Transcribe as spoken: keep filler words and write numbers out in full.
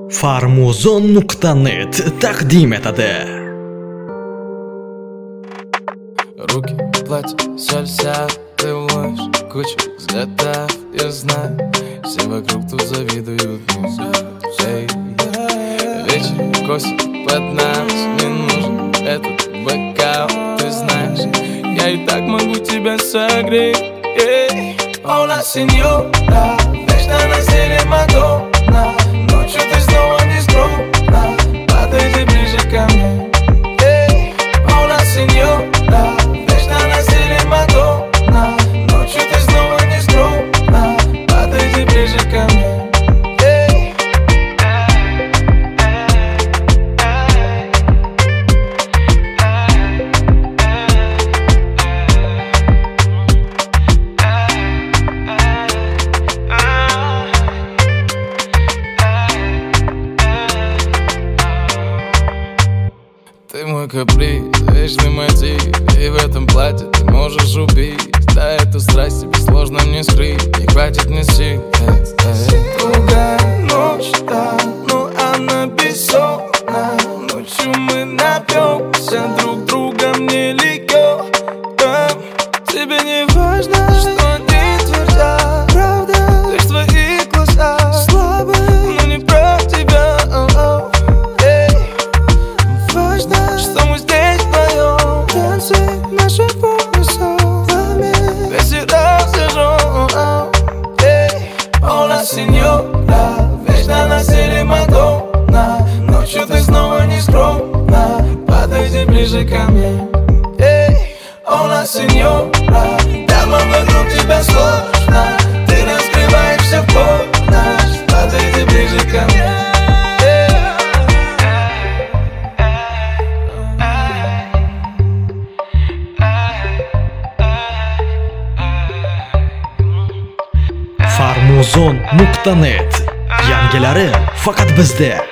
farmuzon nuqta net taqdim etadi. Руки, платье, соль, сахар, ты ловишь кучу взглядов, я знаю, все вокруг тут завидуют мне. Эй, вечер косит под нас, не нужен этот бокал, ты знаешь, я и так могу тебя согреть. Эй, hola, сеньора, вечно на стиле Мадонна, ночью ты снова не скромна, подойди ближе ко мне. Эй, hola, сеньора, вечно на стиле Мадонна, ночью ты снова не скромна, подойди ближе ко мне. Ты мой каприз, вечный мотив, и в этом платье ты можешь убить. Да, эту страсть тебе сложно мне скрыть, не хватит мне сил. Другая ночь, да, но она бессонна. Ночью мы напьемся друг друга, мне легко. Тебе не важно, что они твердят, правда, лишь твои глаза слабые, но не про тебя. Что мы здесь вдвоем, танцы наши полюсами, весь раз зажжем. Эй, hola, сеньора, вечно на стиле Мадонна, ночью ты снова не скромна, подойди ближе ко мне. Эй, hola, сеньора, прямо вокруг тебя сложно, ты раскрываешься в полночь, подойди ближе ко мне. farmuzon nuqta net yangilari faqat bizda.